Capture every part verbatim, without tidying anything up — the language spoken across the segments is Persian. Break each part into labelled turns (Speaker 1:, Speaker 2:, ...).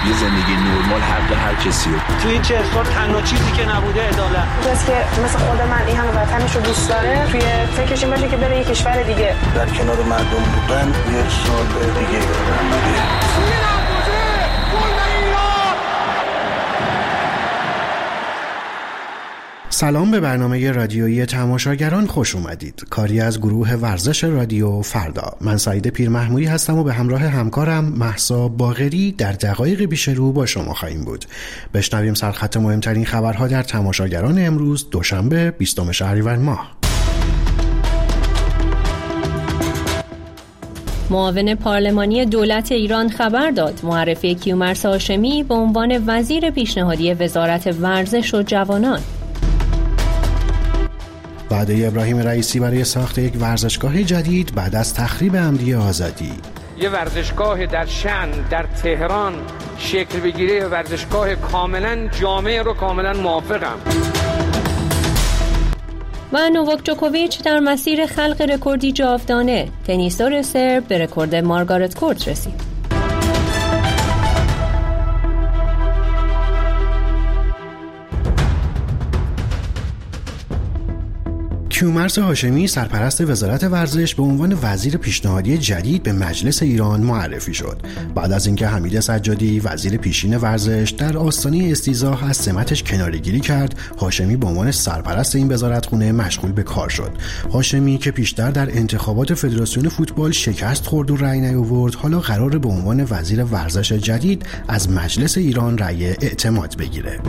Speaker 1: یه زندگی نرمال حق هر کسی رو.
Speaker 2: توی این چهل سال تنها چیزی که نبوده عدالت.
Speaker 3: کسی که مثل خود من این همه وطنش رو دوست داره توی فکرش این باشه که بره یه کشور دیگه.
Speaker 4: در کنار مردم بودن یه سال دیگه برمیگه.
Speaker 5: سلام به برنامه رادیویی تماشاگران خوش اومدید. کاری از گروه ورزش رادیو فردا. من سعید پیرمحمودی هستم و به همراه همکارم مهسا باقری در دقایق پیش رو با شما خواهیم بود. بشنویم سرخط مهمترین خبرها در تماشاگران امروز دوشنبه بیستم شهریور ماه.
Speaker 6: معاون پارلمانی دولت ایران خبر داد معرفی کیومرث هاشمی به عنوان وزیر پیشنهادی وزارت ورزش و جوانان.
Speaker 5: وعده ابراهیم رئیسی برای ساخت یک ورزشگاه جدید بعد از تخریب عمدی آزادی.
Speaker 7: یه ورزشگاه در شأن در تهران شکل بگیره، ورزشگاه کاملا جامع رو کاملا موافقم.
Speaker 6: و نوواک جوکوویچ در مسیر خلق رکوردی جاودانه. تنیسور سرب به رکورد مارگارت کورت رسید.
Speaker 5: کیومرث هاشمی سرپرست وزارت ورزش به عنوان وزیر پیشنهادی جدید به مجلس ایران معرفی شد. بعد از اینکه حمید سجادی وزیر پیشین ورزش در آستانه استیضاح از سمتش کناره‌گیری کرد، هاشمی به عنوان سرپرست این وزارتخونه مشغول به کار شد. هاشمی که پیشتر در انتخابات فدراسیون فوتبال شکست خورد و رأی نیاورد، حالا قراره به عنوان وزیر ورزش جدید از مجلس ایران رأی اعتماد بگیره.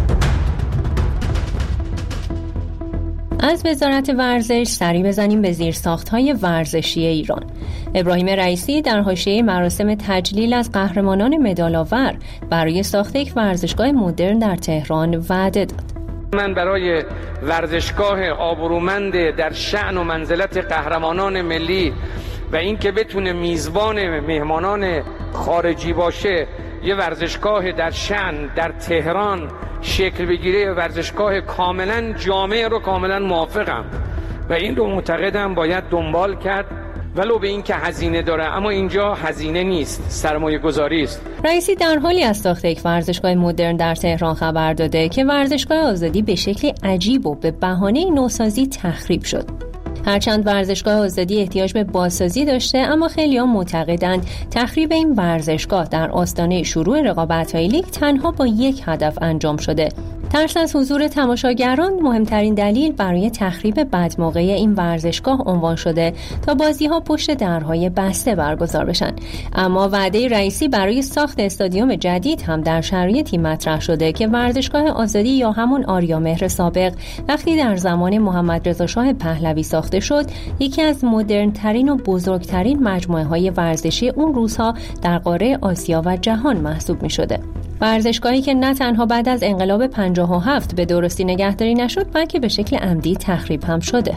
Speaker 6: از وزارت ورزش سری بزنیم به زیرساخت‌های ورزشی ایران. ابراهیم رئیسی در حاشیه مراسم تجلیل از قهرمانان مدال‌آور برای ساخت یک ورزشگاه مدرن در تهران وعده داد.
Speaker 7: من برای ورزشگاه آبرومند در شأن و منزلت قهرمانان ملی و اینکه بتونه میزبان مهمانان خارجی باشه، یه ورزشگاه در شأن در تهران شکل بگیره، ورزشگاه کاملا جامع رو کاملا موافقم و این رو معتقدم باید دنبال کرد، ولو به این که هزینه داره، اما اینجا هزینه نیست، سرمایه گذاری است.
Speaker 6: رئیسی در حالی از ساخت یک ورزشگاه مدرن در تهران خبر داده که ورزشگاه آزادی به شکل عجیب و به بهانه نوسازی تخریب شد. هرچند ورزشگاه آزادی احتیاج به بازسازی داشته، اما خیلی‌ها معتقدند تخریب این ورزشگاه در آستانه شروع رقابت‌های لیگ تنها با یک هدف انجام شده. ترس از حضور تماشاگران مهمترین دلیل برای تخریب بدموقعی این ورزشگاه عنوان شده تا بازی‌ها پشت درهای بسته برگزار بشن. اما وعده رئیسی برای ساخت استادیوم جدید هم در شرایطی مطرح شده که ورزشگاه آزادی یا همون آریامهر سابق وقتی در زمان محمد رضا شاه پهلوی ساخته شد، یکی از مدرن‌ترین و بزرگترین مجموعه‌های ورزشی اون روزها در قاره آسیا و جهان محسوب می‌شده. ورزشگاهی که نه تنها بعد از انقلاب پنجاه و هفت به درستی نگهداری نشد، بلکه به شکل عمدی تخریب هم شده.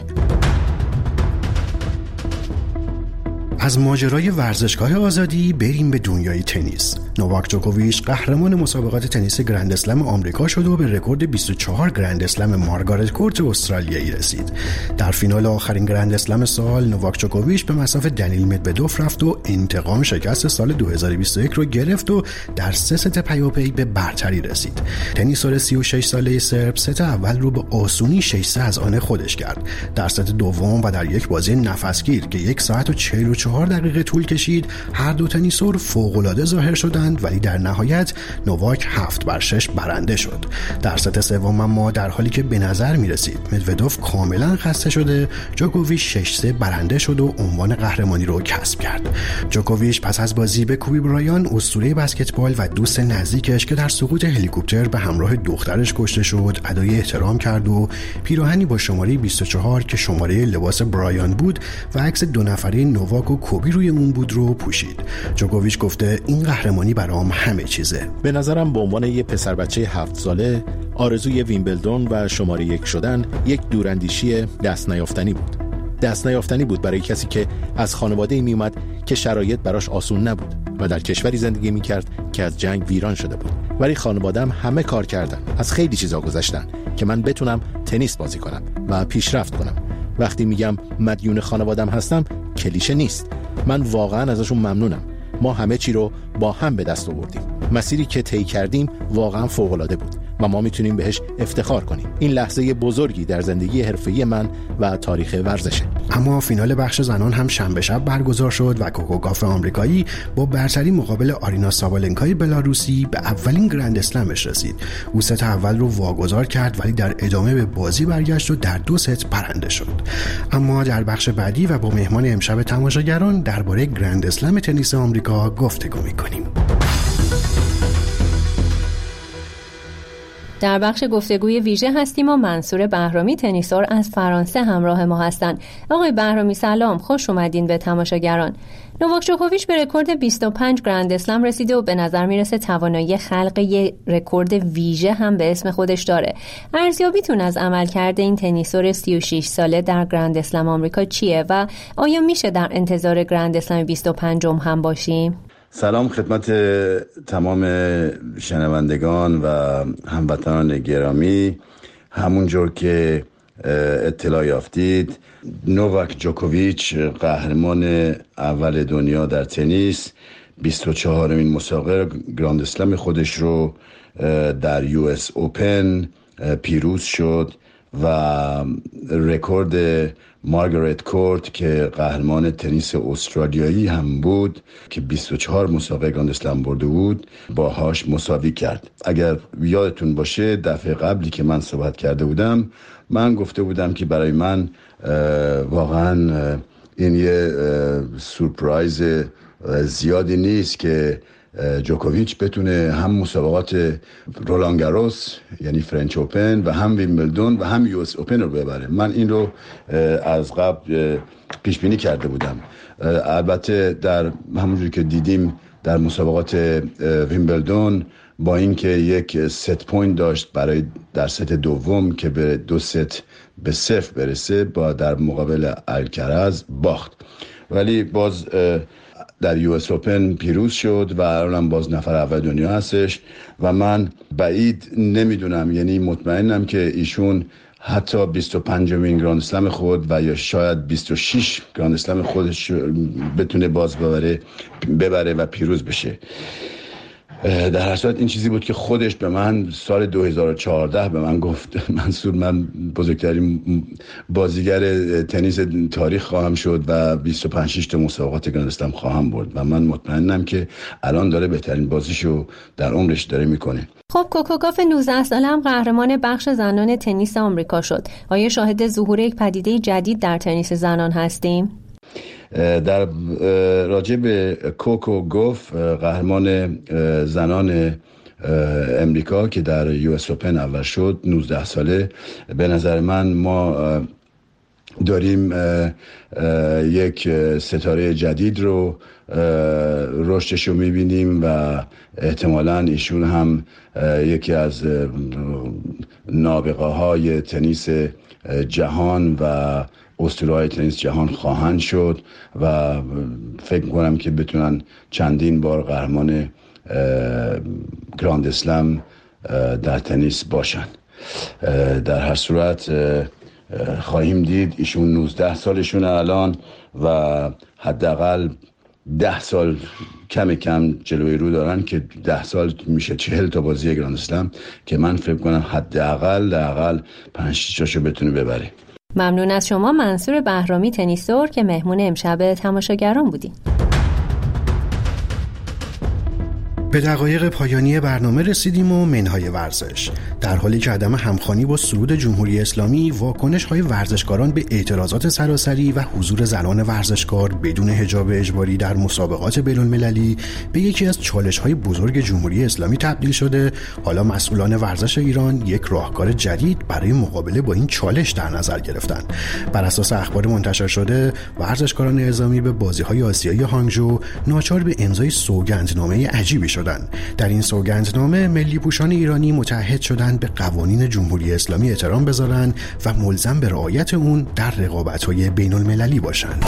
Speaker 5: از ماجرای ورزشگاه آزادی بریم به دنیای تنیس. نوواک جوکوویچ قهرمان مسابقات تنیس گرند اسلم آمریکا شد و به رکورد بیست و چهار گرند اسلم مارگارت کورت استرالیایی رسید. در فینال آخرین گرند اسلم سال، نوواک جوکوویچ به مصاف دنیل مدودوف رفت و انتقام شکست سال دو هزار و بیست و یک رو گرفت و در سه ست پیاپی به برتری رسید. تنیسور سی و شش ساله سرب ست اول رو به آسونی شش سه از آن خودش کرد. در ست دوم و در یک بازی نفسگیر که یک ساعت و چهل و چهار دقیقه طول کشید، هر دو تنیسور فوق‌العاده ظاهر شدند، ولی در نهایت نوواک هفت بر شش برنده شد. در ست سوم اما در حالی که به نظر می رسید مدودوف کاملا خسته شده، جوکوویچ شش سه برنده شد و عنوان قهرمانی رو کسب کرد. جوکوویچ پس از بازی به کوبی برایان، اسطوره بسکتبال و دوست نزدیکش که در سقوط هلیکوپتر به همراه دخترش کشته شد، ادای احترام کرد و پیراهنی با شماره بیست و چهار که شماره لباس برایان بود و عکس دو نفره نوواک و کوبی روی اون بود رو پوشید. جوکوویچ گفته این قهرمانی برام همه چیزه.
Speaker 8: به نظرم به عنوان یه پسر بچه هفت ساله آرزوی ویمبلدون و شماره یک شدن یک دوراندیشی دست نیافتنی بود. دست نیافتنی بود برای کسی که از خانواده‌ای می اومد که شرایط براش آسون نبود و در کشوری زندگی می کرد که از جنگ ویران شده بود. ولی خانواده‌ام همه کار کردن، از خیلی چیزا گذشتن که من بتونم تنیس بازی کنم و پیشرفت کنم. وقتی میگم مدیون خانواده‌ام هستم، کلیشه نیست. من واقعا ازشون ممنونم. ما همه چی رو با هم به دست آوردیم. مسیری که طی کردیم واقعا فوق‌العاده بود و ما میتونیم بهش افتخار کنیم. این لحظه بزرگی در زندگی حرفه‌ای من و تاریخ ورزشه.
Speaker 5: اما فینال بخش زنان هم شنبه شب برگزار شد و کوکو گاف آمریکایی با برتری مقابل آرینا سابالنکای بلاروسی به اولین گرند اسلمش رسید. او ست اول رو واگذار کرد ولی در ادامه به بازی برگشت و در دو ست برنده شد. اما در بخش بعدی و با مهمان امشب تماشاگران درباره گرند اسلم تنیس آمریکا گفتگو می‌کنیم.
Speaker 6: در بخش گفتگوی ویژه هستیم و منصور بهرامی تنیسور از فرانسه همراه ما هستند. آقای بهرامی سلام، خوش اومدین به تماشاگران. نوواک جوکوویچ به رکورد بیست و پنج گرند اسلم رسیده و به نظر میرسه توانایی خلق یک رکورد ویژه هم به اسم خودش داره. ارزیابیتون از عملکرد این تنیسور سی و شش ساله در گرند اسلم آمریکا چیه و آیا میشه در انتظار گرند اسلم بیست و پنج هم باشیم؟
Speaker 9: سلام خدمت تمام شنوندگان و هموطنان گرامی. همونجور که اطلاع یافتید نوواک جوکوویچ قهرمان اول دنیا در تنیس بیست و چهارمین مسابقه گراند اسلم خودش رو در یو اس اوپن پیروز شد و رکورد مارگارت کورت که قهرمان تنیس استرالیایی هم بود که بیست و چهار مسابقه گراند اسلم برده بود باهاش مساوی کرد. اگر یادتون باشه دفعه قبلی که من صحبت کرده بودم من گفته بودم که برای من واقعا این یه سورپرایز زیادی نیست که جوکوویچ بتونه هم مسابقات رولان گاروس یعنی فرنچ اوپن و هم ویمبلدون و هم یو اس اوپن رو ببره. من این رو از قبل پیش بینی کرده بودم. البته در همونجوری که دیدیم در مسابقات ویمبلدون با اینکه یک ست پوینت داشت برای در ست دوم که به دو ست به صفر برسه با در مقابل الکراز باخت، ولی باز در یو اس اوپن پیروز شد و الان باز نفر اول دنیا هستش و من بعید نمیدونم، یعنی مطمئنم که ایشون حتی بیست و پنجمین گراند اسلم خود و یا شاید بیست و شش گراند اسلم خودش بتونه باز ببره ببره و پیروز بشه. در هر صورت این چیزی بود که خودش به من سال دو هزار و چهارده به من گفت منصور من بزرگترین بازیگر تنیس تاریخ خواهم شد و بیست و پنج تا مسابقات گراند اسلم خواهم برد و من مطمئنم که الان داره بهترین بازیشو در عمرش داره میکنه.
Speaker 6: خب کوکو گاف نوزده ساله هم قهرمان بخش زنان تنیس آمریکا شد. آیا شاهد ظهور یک پدیده جدید در تنیس زنان هستیم؟
Speaker 9: در راجع به کوکو گاف قهرمان زنان امریکا که در یو اس اوپن اول شد نوزده ساله، به نظر من ما داریم یک ستاره جدید رو رشدش رو میبینیم و احتمالاً ایشون هم یکی از نابغه های تنیس جهان و اسطوره‌های تنیس جهان خواهند شد و فکر می‌کنم که بتونن چندین بار قهرمان گراند اسلم در تنیس باشن. در هر صورت خواهیم دید ایشون نوزده سالشون الان و حداقل ده سال کم کم جلوی رو دارن که ده سال میشه چهل تا بازی گراند اسلم که من فکر کنم حداقل حداقل پنج شش تاشو بتونه ببره.
Speaker 6: ممنون از شما منصور بهرامی تنیسور که مهمون امشب تماشاگران بودین.
Speaker 5: به دقایق پایانی برنامه رسیدیم و منهای ورزش. در حالی که عدم همخوانی با صعود جمهوری اسلامی، واکنش‌های ورزشکاران به اعتراضات سراسری و حضور زنان ورزشکار بدون حجاب اجباری در مسابقات بین‌المللی به یکی از چالش‌های بزرگ جمهوری اسلامی تبدیل شده، حالا مسئولان ورزش ایران یک راهکار جدید برای مقابله با این چالش در نظر گرفتند. بر اساس اخبار منتشر شده، ورزشکاران اعزامی به بازی‌های آسیایی هانگجو ناچار به امضای سوگندنامه عجیبی شدند. در این سوگندنامه ملی پوشان ایرانی متعهد شدند به قوانین جمهوری اسلامی احترام بذارند و ملزم به رعایت اون در رقابت‌های بین‌المللی باشند.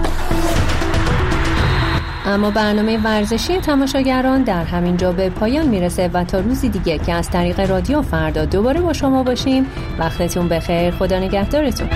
Speaker 6: اما برنامه ورزشی تماشاگران در همین جا به پایان میرسه و تا روزی دیگه که از طریق رادیو فردا دوباره با شما باشیم. وقتتون بخیر، خدا نگهدارتون.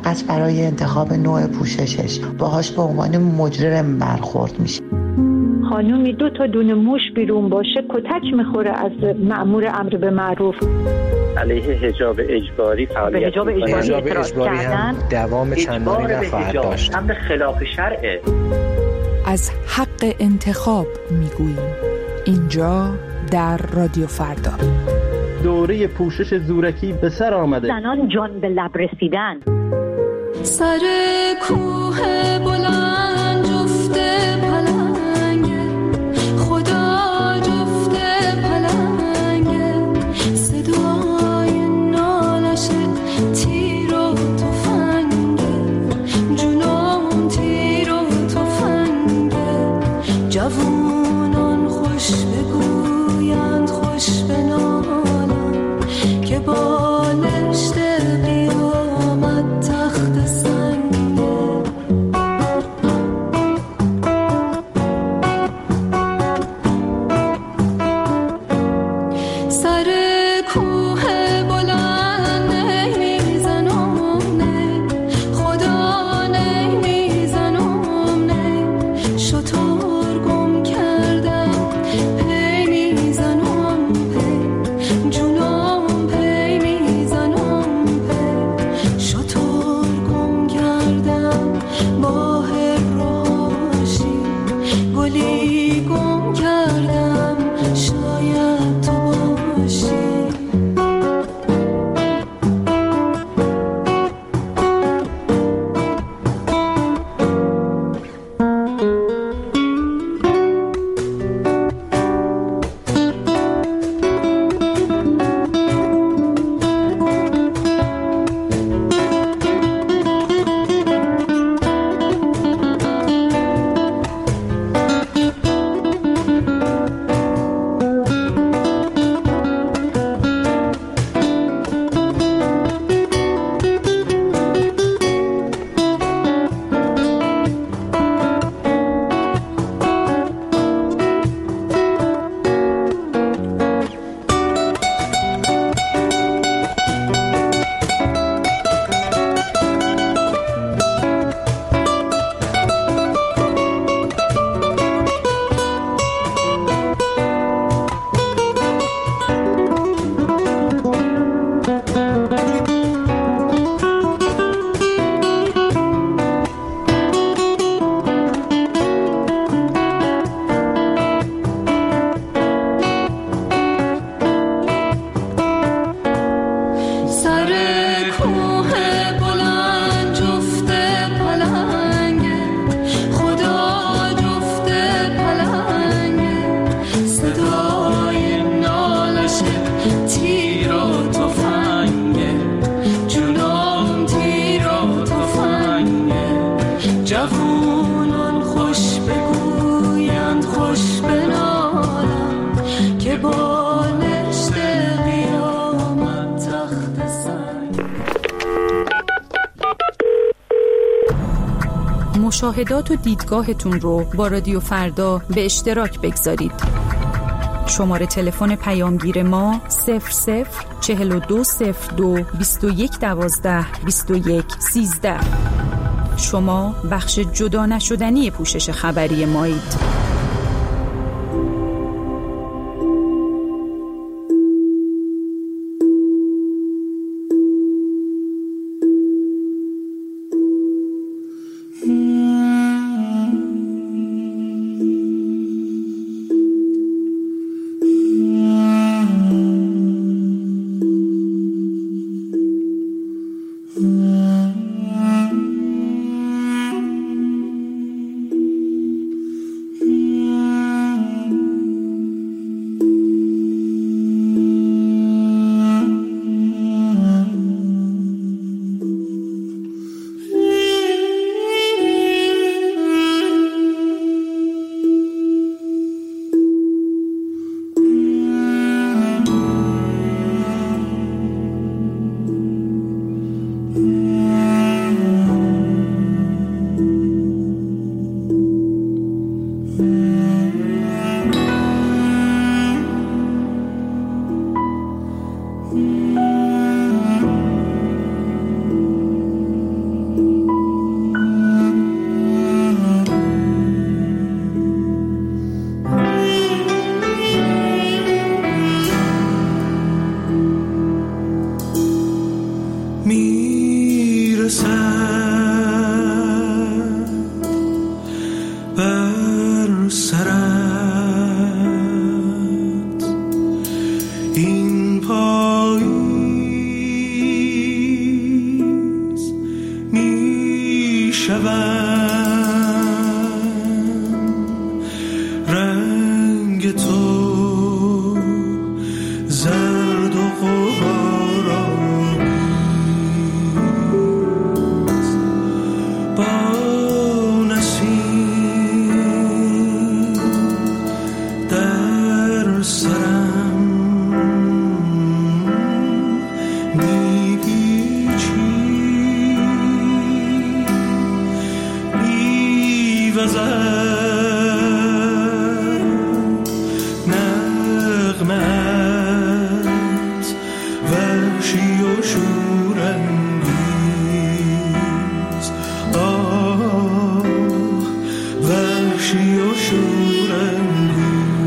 Speaker 10: فقط برای انتخاب نوع پوششش باهاش به عنوان مجرم برخورد میشه.
Speaker 11: خانومی دو تا دونه موش بیرون باشه کتک میخوره از مأمور امر به معروف.
Speaker 12: علیه حجاب اجباری فعالیت
Speaker 11: حجاب اجباری,
Speaker 13: حجاب اجباری هم دوام چندانی نخواهد داشت.
Speaker 12: هم به خلاف شرعه.
Speaker 14: از حق انتخاب میگوییم اینجا در رادیو فردا.
Speaker 15: دوره پوشش زورکی به سر آمده.
Speaker 11: زنان جان به لب رسیدن.
Speaker 16: سر کوه بلند جفت پلنگ خدا جفت پلنگ صدای نالش تیر و تفنگ جنون تیر و تفنگ جوانان خوش بگویند خوش بنالند که بالشت قیامت تخت سنگه. سر کوه بلند نمیزنم نه خدا نمیزنم نه شطور گم کردم پی میزنم پی جونم پی میزنم پی شطور گم کردم با هراشی گلی گم کردم شاید تو باشی.
Speaker 14: مشاهدات و دیدگاهتون رو با رادیو فردا به اشتراک بگذارید. شماره تلفن پیامگیر ما صفر صفر چهل و دو صفر دو بیست و یک دوازده بیست و یک سیزده. شما بخش جدا نشدنی پوشش خبری مایید.
Speaker 17: رنگ تو زرد و غبارآمیز با نسیم در سرم میپیچی بی‌وزر نغمت وحشی و شورانگیز آه وحشی و شورانگیز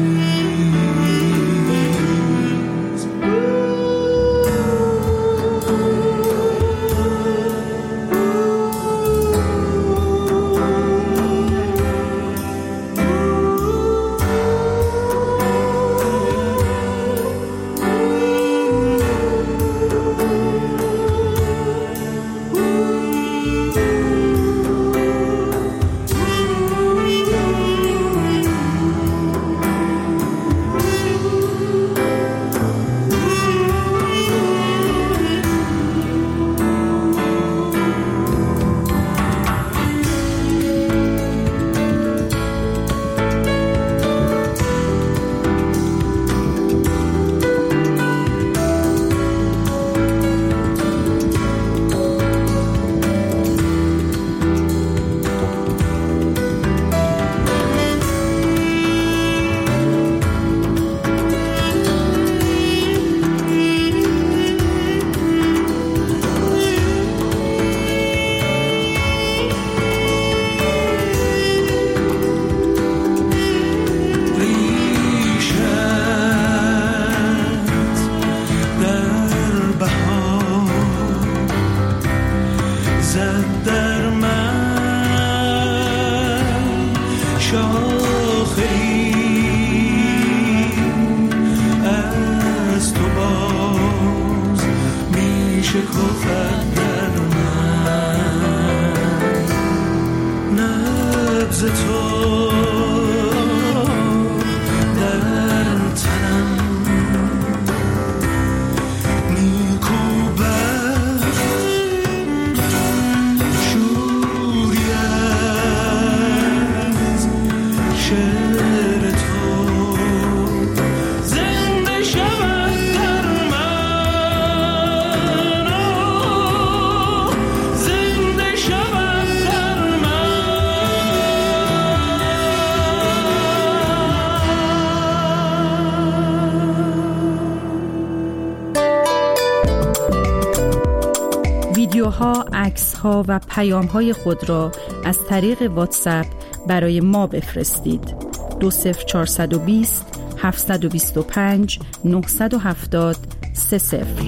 Speaker 14: ویدیوها، عکس‌ها و پیام‌های خود را از طریق واتساپ برای ما بفرستید. دو صفر چهارصد و بیست هفتصد و بیست و پنج نهصد و هفتاد سه صفر.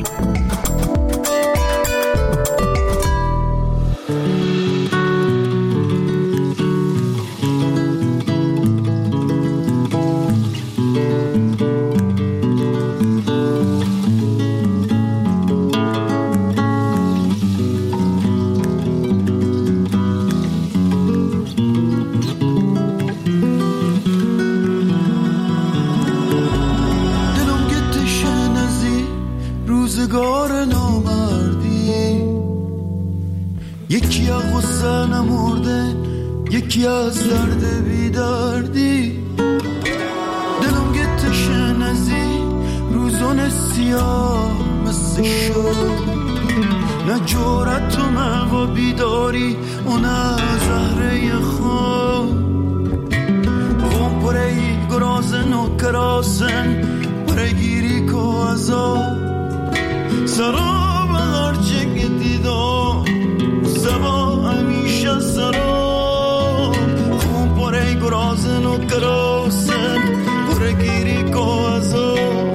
Speaker 17: روزگار نامردی، یکی از غصه نمرده، یکی از درد بیدردی. دلم گتش نزی روزون سیاه مثل شد، نه جورت و موا بیداری و نه زهره خواب. غم پرهی گرازن و کراسن پرگیری که ازا سراب هرچه که دیدم سبا همیشه سراب. خون پره گرازن و کراسن پرگیری که ازا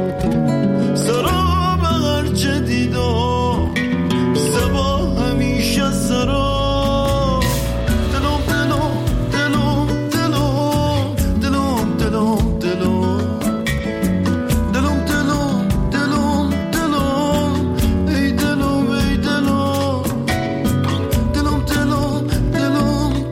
Speaker 17: سراب هرچه دیدم سبا همیشه سراب. دلم دلم دلم دلم دلم دلم دلم دلم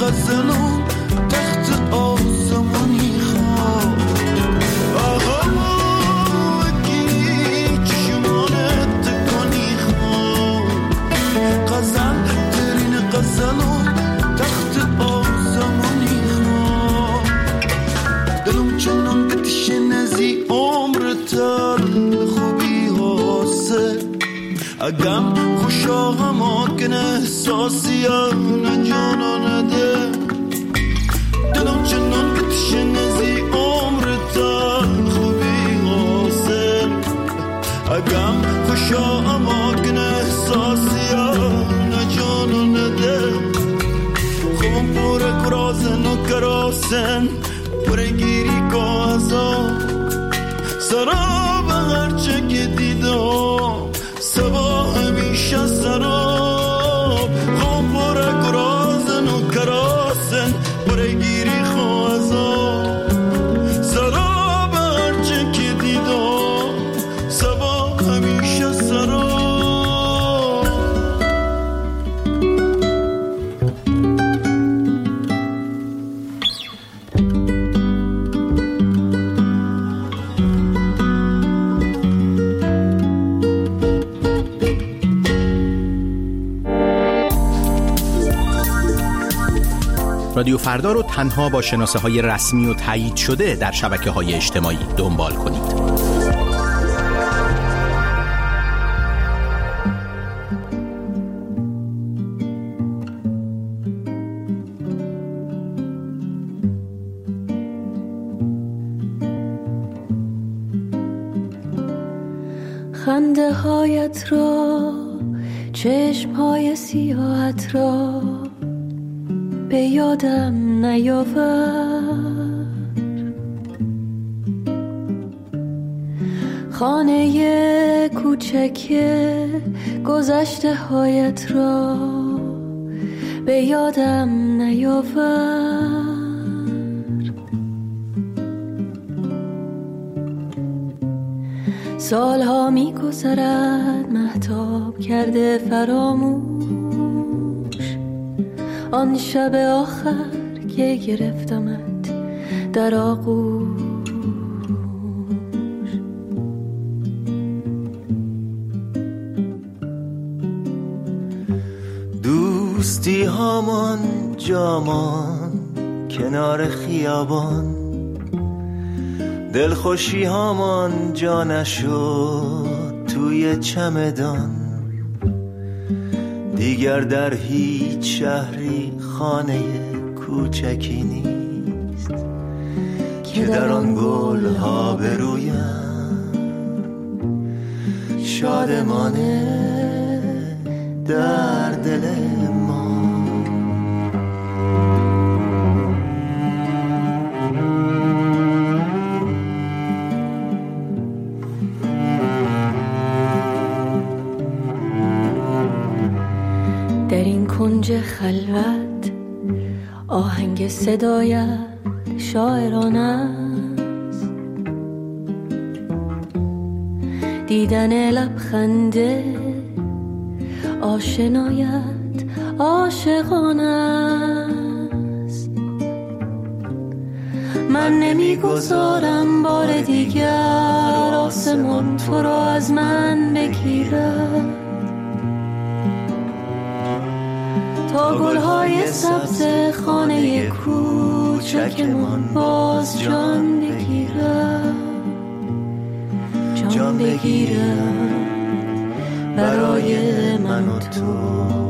Speaker 17: غزلم تخت آسمانی خواب آها کی چشمانت تکانی خواب غزل ترین غزلم تخت آسمانی خواب دلم چنان کتش نزی عمر تل خوبی حاصل اگم خوشا هما کن احساسی نه جانا نده دلم چنان کتش نزی عمر تل خوبی حاصل اگم خوشا هما کن احساسی نه جانا نده خوبم پور کرازن و کراسن پر گیری کازا سراب هرچه که دیدم سبا همیشه سراب خوب پر کرازن و کراسن پر گیری خوازا سراب هرچه که دیدم سبا همیشه سراب
Speaker 18: رادیو فردا رو تنها با شناسه های رسمی و تایید شده در شبکه های اجتماعی دنبال کنید.
Speaker 16: خنده هایت را چشم های سیاهت را به یادم نیاور خانه کوچک گذشته هایت را به یادم نیاور سالها می گذرد مهتاب کرده فراموش آن شب آخر که گرفتمت در آغوش
Speaker 17: دوستی هامان جامان کنار خیابان دلخوشی هامان جا نشد توی چمدان دیگر در هیچ شهری خانه کوچکی نیست که در آن گل ها برویم شادمانه در دل ما
Speaker 16: در این کنج خلوت آهنگ صدایت شاعرانه است دیدن لبخنده آشنایت عاشقانه است من نمیگذارم بار دیگر آسمان تو را از من بگیرد تا گلهای سبز خانه کوچکمان باز جان بگیرم جان بگیرم برای من و تو